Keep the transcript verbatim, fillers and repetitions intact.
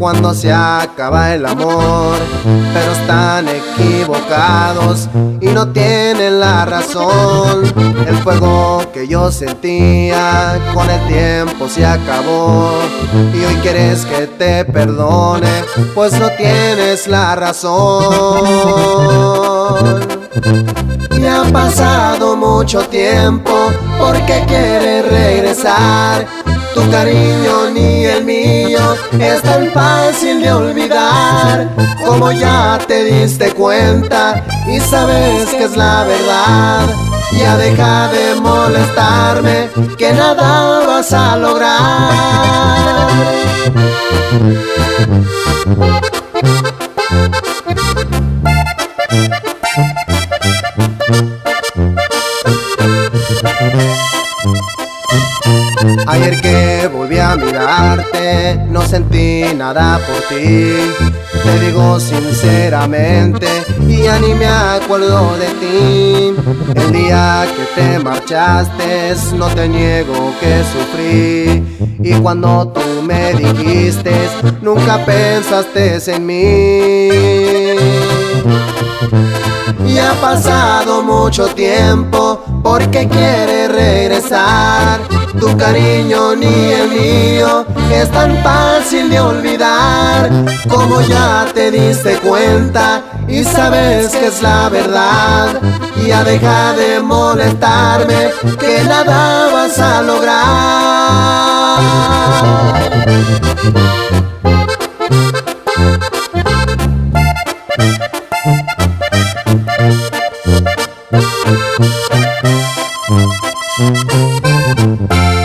cuando se acaba el amor, pero están equivocados y no tienen la razón. El fuego que yo sentía con el tiempo se acabó, y hoy quieres que te perdone, pues no tienes la razón. Ya ha pasado mucho tiempo, ¿por qué quieres regresar? Tu cariño ni el mío es tan fácil de olvidar. Como ya te diste cuenta y sabes que es la verdad, ya deja de molestarme, que nada vas a lograr. Ayer que volví a mirarte, no sentí nada por ti. Te digo sinceramente, y ya ni me acuerdo de ti. El día que te marchaste, no te niego que sufrí. Y cuando tú me dijiste, nunca pensaste en mí. Y ha pasado mucho tiempo, ¿por qué quieres regresar? Tu cariño ni el mío es tan fácil de olvidar. Como ya te diste cuenta y sabes que es la verdad, ya deja de molestarme, que nada vas a lograr.